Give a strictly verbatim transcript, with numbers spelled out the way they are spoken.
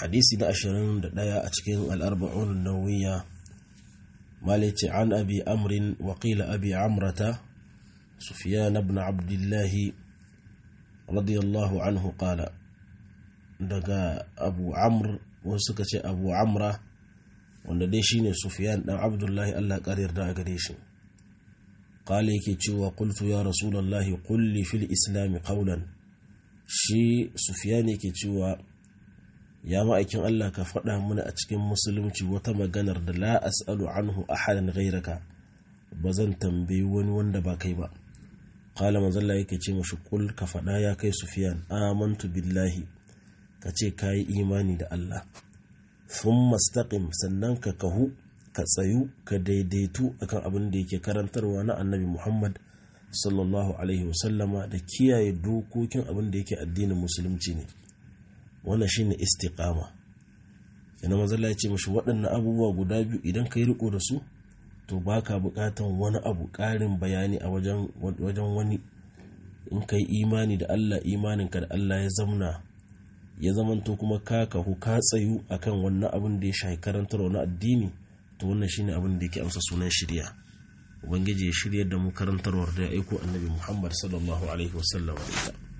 hadisi na ashirin da ɗaya a cikin al-arba'un an-nawawiyya malice an abi amrin wa qila abi amrata sufyan ibn abdullah radiyallahu anhu qala daga abu amr wasu suka ce abu amra wanda dai shine sufyan dan abdullah Allah ƙarir da gare shi qala yake cewa qultu ya rasulullah qul li fil islam qawlan shi sufyan yake cewa ya ma'aikin Allah ka faɗa mana a cikin musulunci wata maganar da la as'alu anhu ahadan ghayraka bazan tambayi wani wanda ba kai ba qala manzalla yake ce mashi kul ka faɗa ya kai sufyan amantu billahi kace kai imani da Allah thumma istaqim sannan ka kahu ka tsayu ka daidaitu akan abin da yake karantarwa na annabi Muhammad sallallahu alaihi wasallama da kiyaye dokokin abin da yake addinin musulunci ne wannan shine istiqama yana manzalla ya ce mashi waɗannan abubuwa guda biyu idan kai riko da su to baka buƙatan wani abu ƙarin bayani a wajen wajen wani in kai imani da Allah imaninka da Allah ya zamna ya zamanto kuma ka kahu ka tsayu akan wannan abin da ya shafi karantarwa na addini to wannan shine abin da yake amsa sunan shari'a ubangiji ya shiryar da mu karantarwar da ya aiko annabi Muhammad sallallahu alaihi wasallam